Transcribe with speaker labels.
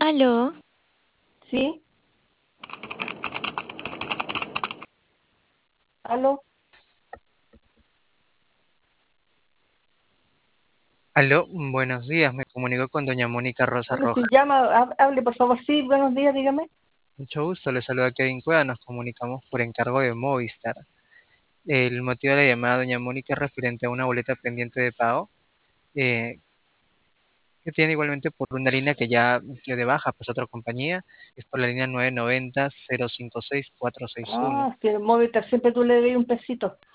Speaker 1: Aló,
Speaker 2: Sí, aló.
Speaker 3: Aló, buenos días, me comunico con doña Mónica Rosa
Speaker 2: Bueno, si
Speaker 3: Rojas.
Speaker 2: llama, hable por favor. Sí, buenos días, dígame.
Speaker 3: Mucho gusto, le saluda Kevin Cueva, nos comunicamos por encargo de Movistar. El motivo de la llamada, doña Mónica, es referente a una boleta pendiente de pago, eh, que tiene igualmente por una línea que ya dio de baja, pues otra compañía, es por la línea 990-056-461.
Speaker 2: Ah, si el Movistar siempre tú le debes un pesito.